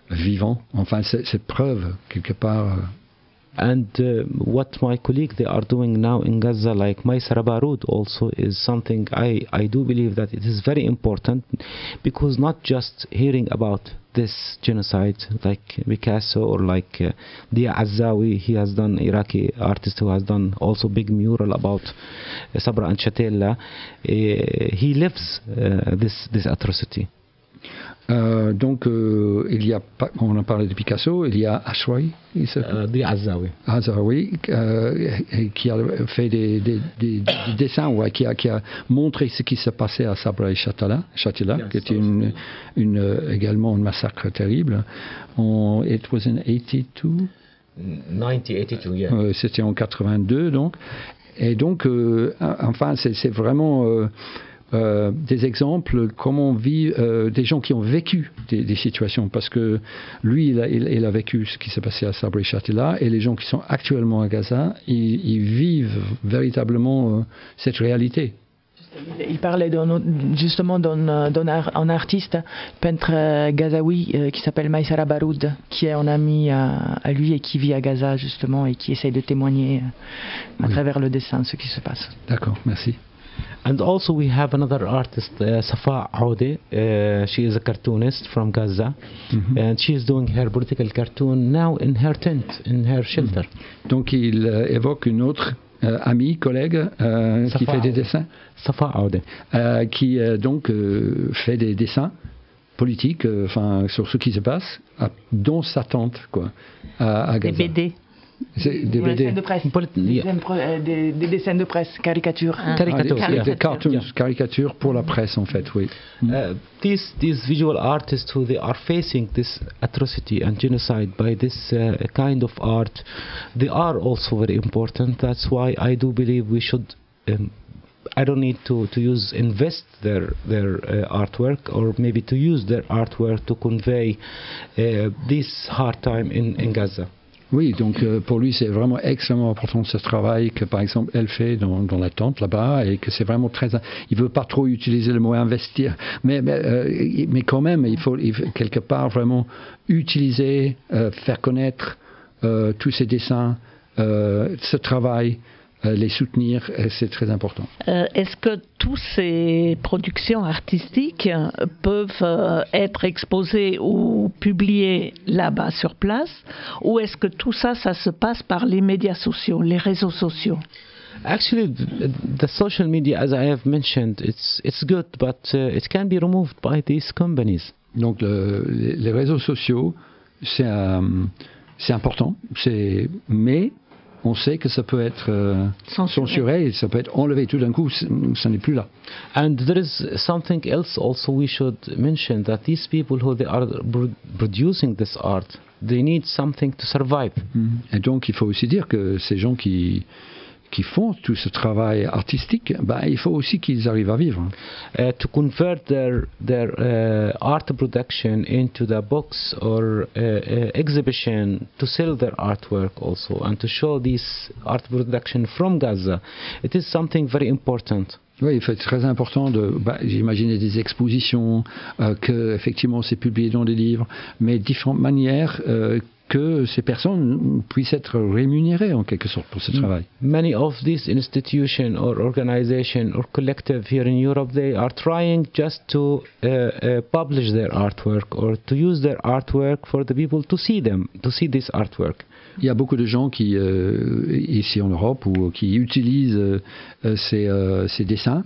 vivant. Enfin, c'est preuve quelque part. And what my colleagues they are doing now in Gaza, like Maysara Baroud, also is something I do believe that it is very important, because not just hearing about this genocide like Picasso or like Dia Azzawi, he has done, Iraqi artist who has done also big mural about Sabra and Shatila, he lives this atrocity. Donc il y a, on a parlé de Picasso, il y a Ashrawi, Azzawi, qui a fait des dessins, ouais, qui a montré ce qui s'est passé à Sabra et Shatila, qui était également un massacre terrible. It was in 82. 1982, yeah. C'était en 82, donc. Et donc, enfin, c'est vraiment des exemples, comment on vit, des gens qui ont vécu des situations, parce que lui, il a vécu ce qui s'est passé à Sabra et Shatila, et les gens qui sont actuellement à Gaza, ils vivent véritablement cette réalité. Il parlait justement d'un artiste, peintre gazaoui, qui s'appelle Maysara Baroud, qui est un ami à lui et qui vit à Gaza justement, et qui essaye de témoigner à travers le dessin ce qui se passe. D'accord, merci. And also we have another artist, Safa Aoudi. She is a cartoonist from Gaza, and she is doing her political cartoon now in her tent, in her shelter. Donc il évoque une autre amie, collègue, qui fait des dessins. Safa Aoudi. Qui donc fait des dessins politiques, enfin sur ce qui se passe, dans sa tente, quoi, à Gaza. Des BD. Des BD. De presse. Des dessins de presse, caricatures. Des cartoons, caricatures pour la presse en fait, oui. These visual artists who they are facing this atrocity and genocide by this kind of art, they are also very important. That's why I do believe we should. I don't need to invest their artwork, or maybe to use their artwork to convey this hard time in Gaza. Oui, donc pour lui c'est vraiment extrêmement important ce travail que par exemple elle fait dans la tente là-bas, et que c'est vraiment très. Il veut pas trop utiliser le mot investir, mais quand même il faut quelque part vraiment utiliser, faire connaître tous ces dessins, ce travail. Les soutenir, c'est très important. Est-ce que toutes ces productions artistiques peuvent être exposées ou publiées là-bas sur place, ou est-ce que tout ça se passe par les médias sociaux, les réseaux sociaux? Actually, the social media, as I have mentioned, it's good, but it can be removed by these companies. Donc les réseaux sociaux, c'est important, mais on sait que ça peut être censuré, ça peut être enlevé tout d'un coup, ça n'est plus là. And there is something else also we should mention, that these people who they are producing this art, they need something to survive. Et donc il faut aussi dire que ces gens qui font tout ce travail artistique, il faut aussi qu'ils arrivent à vivre. To convert their art production into the books or exhibition, to sell their artwork also, and to show this art production from Gaza, it is something very important. Oui, c'est très important j'imagine des expositions, que effectivement c'est publié dans des livres, mais différentes manières que ces personnes puissent être rémunérées en quelque sorte pour ce travail. Many of these institutions or organizations or collective here in Europe, they are trying just to publish their artwork or to use their artwork for the people to see this artwork. Il y a beaucoup de gens qui, ici en Europe, qui utilisent ces dessins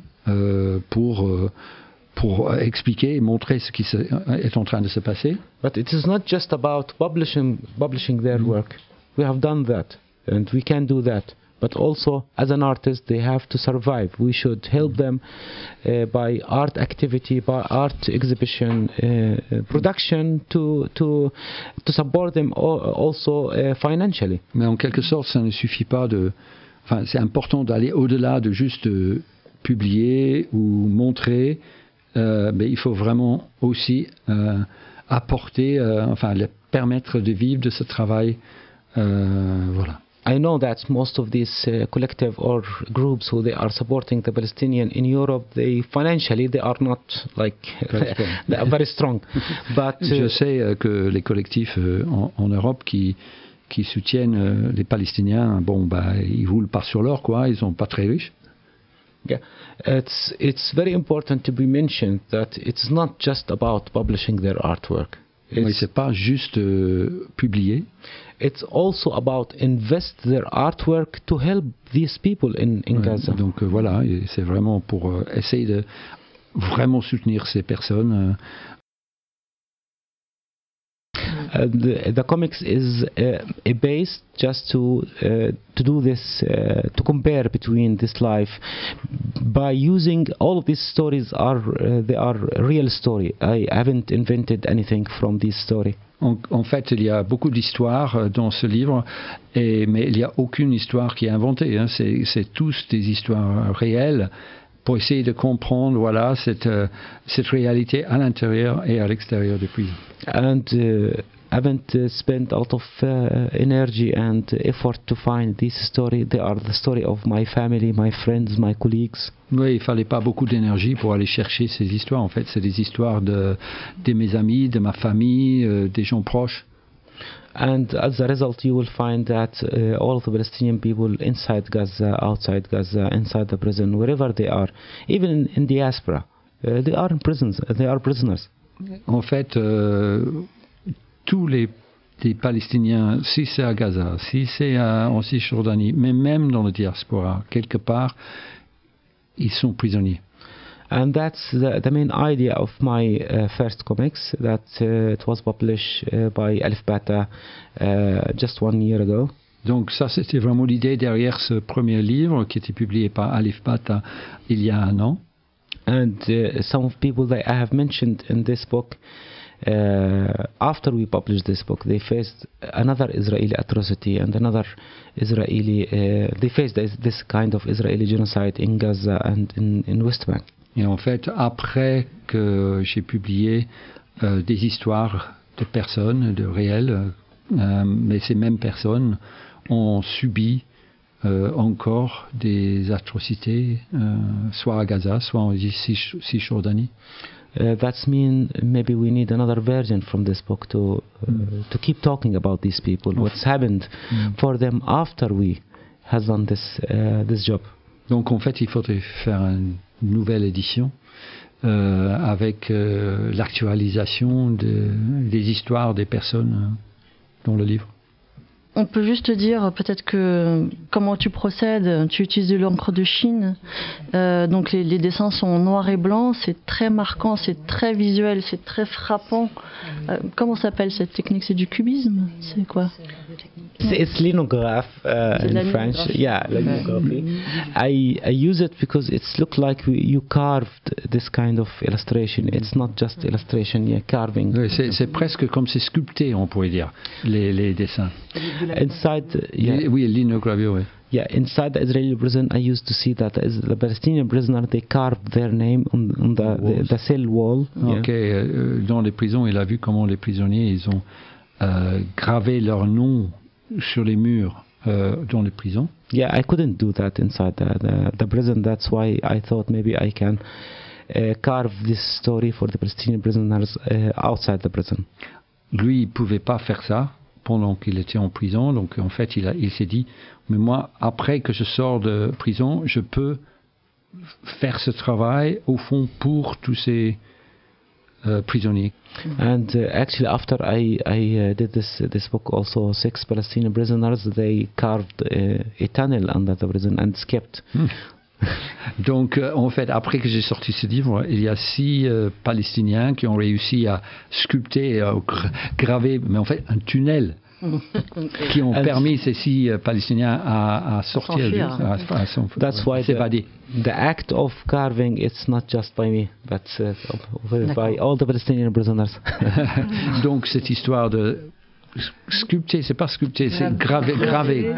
pour expliquer et montrer ce qui est en train de se passer. But it is not just about publishing their work. We have done that, and we can do that. But also, as an artist, they have to survive. We should help them by art activity, by art exhibition, production, to support them also financially. Mais en quelque sorte, ça ne suffit pas c'est important d'aller au-delà de juste publier ou montrer. Mais il faut vraiment aussi apporter, les permettre de vivre de ce travail. Voilà. I know that most of these collective or groups who they are supporting the Palestinian in Europe, they financially they are not like they are very strong. But je sais que les collectifs en Europe qui soutiennent les Palestiniens, bon bah ils roulent pas sur l'or quoi, ils sont pas très riches. Yeah, it's very important to be mentioned that it's not just about publishing their artwork. Oui, c'est pas juste publier. It's also about invest their artwork to help these people in Gaza. Donc voilà, c'est vraiment pour essayer de vraiment soutenir ces personnes. The comics is based just to do this, to compare between this life by using all of these stories they are real story. I haven't invented anything from this story. En fait, il y a beaucoup d'histoires dans ce livre, mais il n'y a aucune histoire qui est inventée. Hein. C'est tous des histoires réelles pour essayer de comprendre voilà, cette réalité à l'intérieur et à l'extérieur des prisons. And haven't spent a lot of energy and effort to find this story. They are the story of my family, my friends, my colleagues. Oui, il fallait pas beaucoup d'énergie pour aller chercher ces histoires. En fait, c'est des histoires de mes amis, de ma famille, des gens proches. And as a result, you will find that all of the Palestinian people inside Gaza, outside Gaza, inside the prison, wherever they are, even in diaspora, they are in prisons. They are prisoners. En fait, tous les Palestiniens, si c'est à Gaza, si c'est en Cisjordanie, mais même dans la diaspora, quelque part, ils sont prisonniers. And that's the main idea of my first comics that it was published by Alif Bata just 1 year ago. Donc ça, c'était vraiment l'idée derrière ce premier livre qui était publié par Alif Bata il y a 1 an. And some of people that I have mentioned in this book, after we published this book, they faced another Israeli atrocity and another Israeli, they faced this kind of Israeli genocide in Gaza and in West Bank. Et en fait, après que j'ai publié des histoires de personnes, de réels, mais ces mêmes personnes ont subi encore des atrocités, soit à Gaza, soit en Cisjordanie. That's mean maybe we need another version from this book to keep talking about these people, what's happened for them after we has done this job. Donc en fait, il faudrait faire une nouvelle édition avec l'actualisation des histoires des personnes dans le livre. On peut juste dire peut-être que comment tu procèdes, tu utilises de l'encre de Chine, donc les dessins sont en noir et blanc, c'est très marquant, c'est très visuel, c'est très frappant. Comment s'appelle cette technique? C'est du cubisme? C'est quoi? It's linograph in French. Yeah, linography. I use it because it's look like you carved this kind of illustration. It's not just illustration, yeah, carving. Oui, c'est presque comme c'est sculpté, on pourrait dire, les dessins. Inside, yeah. Oui, linogravure, oui. Yeah, inside the Israeli prison, I used to see that as the Palestinian prisoner, they carved their name on the cell wall. Ok, dans les prisons, il a vu comment les prisonniers, ils ont gravé leur nom sur les murs dans les prisons. Yeah, I couldn't do that inside the prison. That's why I thought maybe I can carve this story for the Palestinian prisoners outside the prison. Lui, il pouvait pas faire ça pendant qu'il était en prison, donc en fait il s'est dit, mais moi après que je sors de prison, je peux faire ce travail au fond pour tous ces prisonniers. And actually after I did this book also, 6 Palestinian prisoners, they carved a tunnel under the prison and skipped. Donc, en fait, après que j'ai sorti ce livre, il y a 6 Palestiniens qui ont réussi à sculpter, graver, mais en fait, un tunnel qui ont permis ces 6 Palestiniens à sortir, à s'évader. The act of carving, it's not just by me, but by all the Palestinian prisoners. Donc, cette histoire de sculpter, c'est pas sculpter, c'est graver.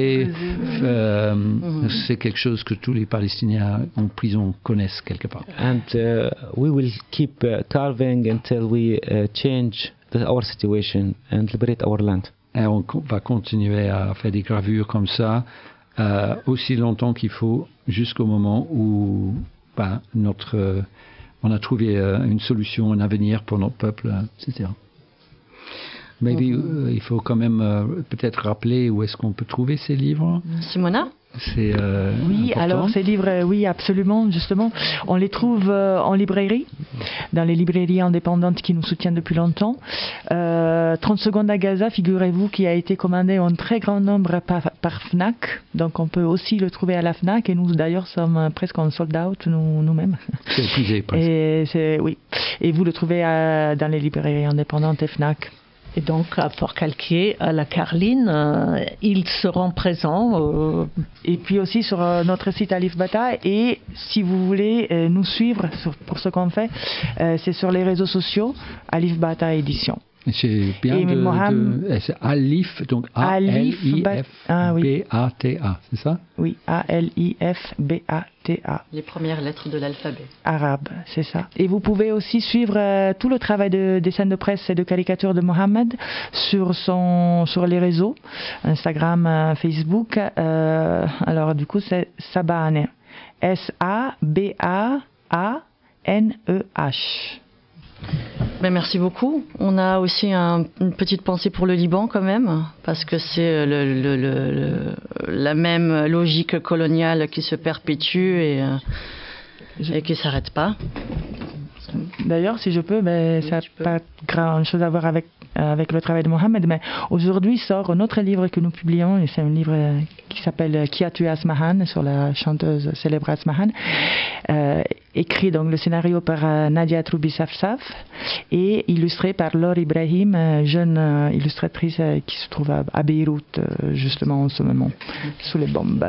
C'est quelque chose que tous les Palestiniens en prison connaissent quelque part. And we will keep carving until we change our situation and liberate our land. Et on va continuer à faire des gravures comme ça aussi longtemps qu'il faut, jusqu'au moment où on a trouvé une solution, un avenir pour notre peuple, etc. Mais il faut quand même peut-être rappeler où est-ce qu'on peut trouver ces livres. Simona ? C'est oui, important. alors ces livres, oui, absolument, justement. On les trouve en librairie, dans les librairies indépendantes qui nous soutiennent depuis longtemps. 30 secondes à Gaza, figurez-vous, qui a été commandé en très grand nombre par Fnac. Donc on peut aussi le trouver à la Fnac. Et nous, d'ailleurs, sommes presque en sold out nous-mêmes. C'est épuisé, presque. Oui. Et vous le trouvez dans les librairies indépendantes et Fnac. Et donc, à Port-Calquier, à la Carline, ils seront présents. Et puis aussi sur notre site Alif Bata. Et si vous voulez nous suivre pour ce qu'on fait, c'est sur les réseaux sociaux, Alif Bata Édition. C'est bien c'est Alif, donc A-L-I-F-B-A-T-A, c'est ça? Oui, A-L-I-F-B-A-T-A. Les premières lettres de l'alphabet. Arabe, c'est ça. Et vous pouvez aussi suivre tout le travail de dessin de presse et de caricature de Mohamed sur les réseaux, Instagram, Facebook. Alors du coup, c'est Sabane. S-A-B-A-A-N-E-H. Ben merci beaucoup. On a aussi une petite pensée pour le Liban quand même, parce que c'est la même logique coloniale qui se perpétue et qui ne s'arrête pas. D'ailleurs, si je peux, ça n'a pas grand-chose à voir avec le travail de Mohamed, mais aujourd'hui sort un autre livre que nous publions, et c'est un livre qui s'appelle Qui a tué Asmahan, sur la chanteuse célèbre Asmahan, écrit donc le scénario par Nadia Troubi-Safsaf et illustré par Laure Ibrahim, jeune illustratrice qui se trouve à Beyrouth justement en ce moment, sous les bombes.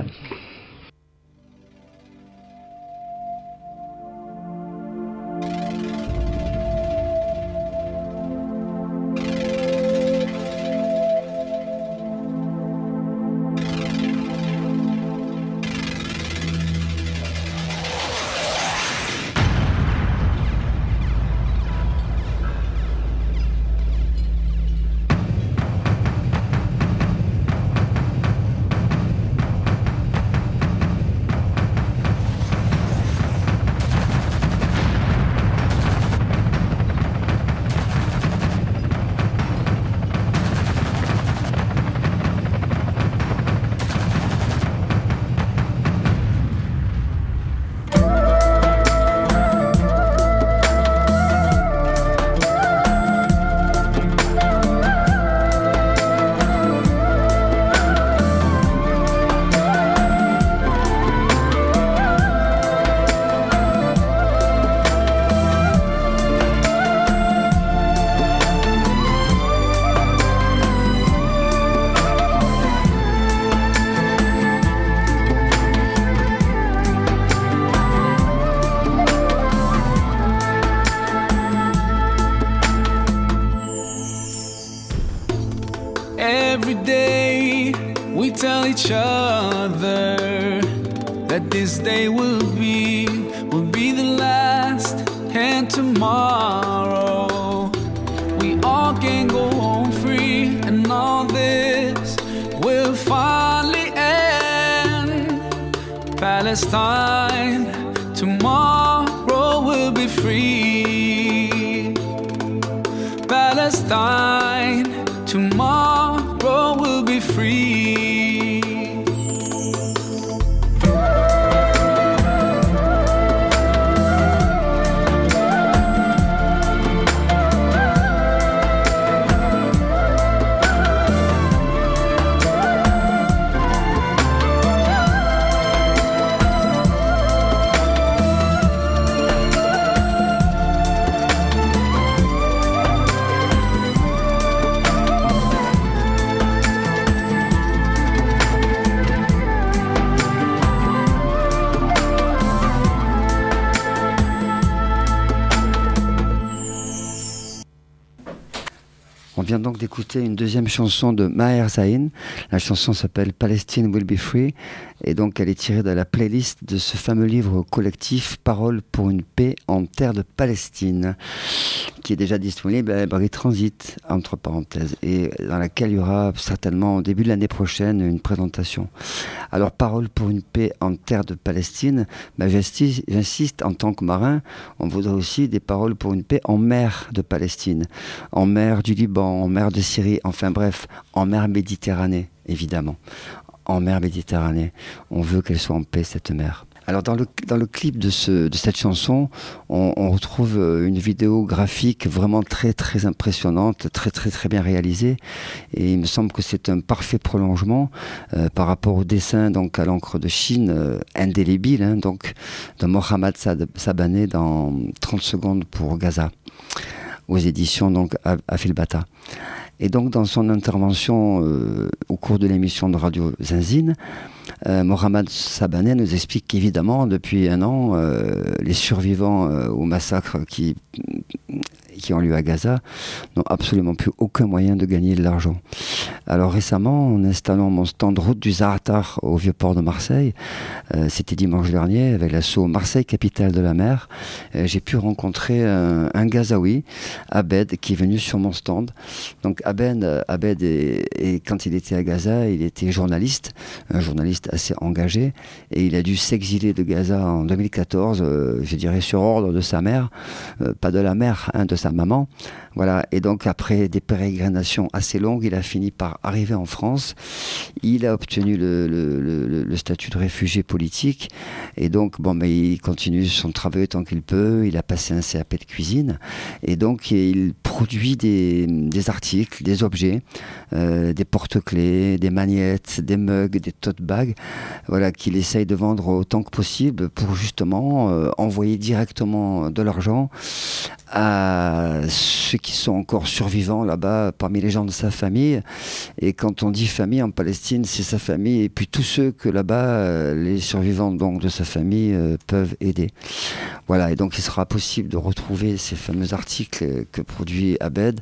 Every day we tell each other that this day will be the last, and tomorrow we all can go home free, and all this will finally end. Palestine, tomorrow will be free. Palestine, tomorrow will be free. On vient donc d'écouter une deuxième chanson de Maher Zain. La chanson s'appelle Palestine Will Be Free Et donc, elle est tirée de la playlist de ce fameux livre collectif Paroles pour une paix en terre de Palestine, qui est déjà disponible à la librairie Transit, entre parenthèses, et dans laquelle il y aura certainement au début de l'année prochaine une présentation. Alors, Paroles pour une paix en terre de Palestine, j'insiste, en tant que marin, on voudrait aussi des paroles pour une paix en mer de Palestine, en mer du Liban, en mer de Syrie, enfin bref, en mer Méditerranée, évidemment. En mer Méditerranée. On veut qu'elle soit en paix, cette mer. Alors dans le clip de cette chanson, on retrouve une vidéo graphique vraiment très très impressionnante, très très très bien réalisée, et il me semble que c'est un parfait prolongement par rapport au dessin donc à l'encre de Chine indélébile donc de Mohamed Sabané dans 30 secondes pour Gaza, aux éditions donc Afil Bata. Et donc, dans son intervention au cours de l'émission de Radio Zinzine, Mohamed Sabané nous explique qu'évidemment, depuis un an, les survivants au massacre qui ont lieu à Gaza n'ont absolument plus aucun moyen de gagner de l'argent. Alors récemment, en installant mon stand route du Zaatar au Vieux-Port de Marseille, c'était dimanche dernier, avec l'assaut Marseille, capitale de la mer, j'ai pu rencontrer un Gazaoui, Abed, qui est venu sur mon stand. Donc Abed quand il était à Gaza, il était journaliste, un journaliste assez engagé, et il a dû s'exiler de Gaza en 2014, je dirais sur ordre de sa mère, pas de la mère, de sa maman. Voilà. Et donc après des pérégrinations assez longues, il a fini par arriver en France. Il a obtenu le statut de réfugié politique, et donc il continue son travail tant qu'il peut. Il a passé un CAP de cuisine, et donc il produit des articles, des objets, des porte-clés, des magnettes, des mugs, des tote bags, voilà, qu'il essaye de vendre autant que possible pour justement envoyer directement de l'argent à ceux qui sont encore survivants là-bas, parmi les gens de sa famille. Et quand on dit famille en Palestine, c'est sa famille et puis tous ceux que là-bas, les survivants donc de sa famille peuvent aider. Voilà, et donc il sera possible de retrouver ces fameux articles que produit Abed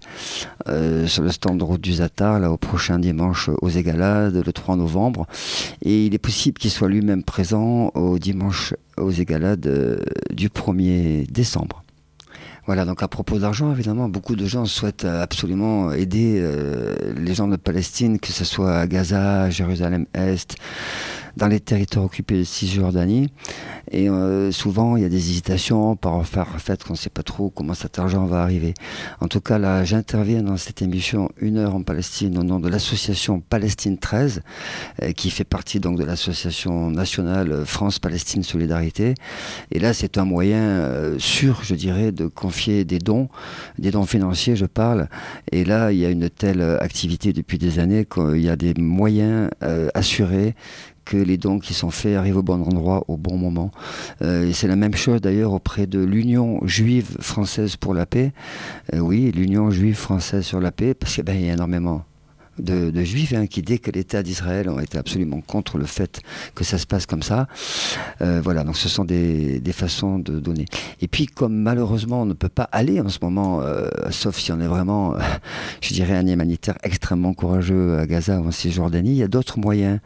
sur le stand de route du Zatar, là au prochain dimanche aux Égalades, le 3 novembre. Et il est possible qu'il soit lui-même présent au dimanche aux Égalades du 1er décembre. Voilà, donc à propos d'argent, évidemment, beaucoup de gens souhaitent absolument aider les gens de Palestine, que ce soit à Gaza, Jérusalem-Est, dans les territoires occupés de Cisjordanie. Et souvent, il y a des hésitations par le fait qu'on ne sait pas trop comment cet argent va arriver. En tout cas, là, j'interviens dans cette émission 1 heure en Palestine au nom de l'association Palestine 13, qui fait partie donc de l'association nationale France-Palestine Solidarité. Et là, c'est un moyen sûr, je dirais, de confier des dons financiers, je parle. Et là, il y a une telle activité depuis des années qu'il y a des moyens assurés que les dons qui sont faits arrivent au bon endroit au bon moment. Et c'est la même chose d'ailleurs auprès de l'Union juive française pour la paix. Oui, l'Union juive française sur la paix, parce qu'il y a énormément de juifs qui, dès que l'État d'Israël, ont été absolument contre le fait que ça se passe comme ça. Voilà, donc ce sont des façons de donner. Et puis, comme malheureusement on ne peut pas aller en ce moment, sauf si on est vraiment, je dirais, un humanitaire extrêmement courageux à Gaza ou en Cisjordanie, il y a d'autres moyens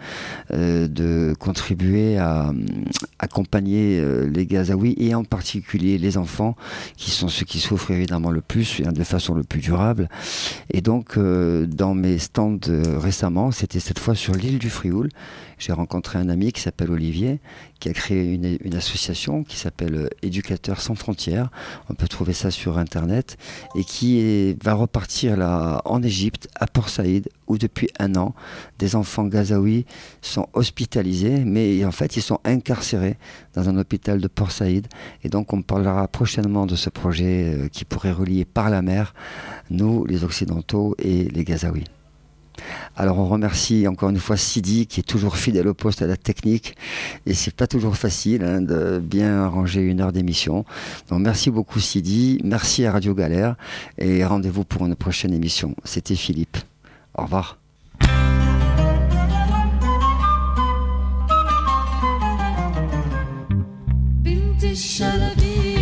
de contribuer à accompagner les Gazaouis, et en particulier les enfants, qui sont ceux qui souffrent évidemment le plus, de façon le plus durable. Et donc, dans mes stands récemment, c'était cette fois sur l'île du Frioul, j'ai rencontré un ami qui s'appelle Olivier, qui a créé une association qui s'appelle Éducateurs sans frontières. On peut trouver ça sur internet, et qui va repartir là en Égypte, à Port Saïd, où depuis 1 an, des enfants gazaouis sont hospitalisés, mais en fait ils sont incarcérés dans un hôpital de Port Saïd. Et donc on parlera prochainement de ce projet qui pourrait relier par la mer nous, les Occidentaux, et les Gazaouis. Alors on remercie encore une fois Sidi, qui est toujours fidèle au poste à la technique, et c'est pas toujours facile de bien arranger 1 heure d'émission. Donc merci beaucoup Sidi, merci à Radio Galère, et rendez-vous pour une prochaine émission. C'était Philippe, au revoir. الشلبي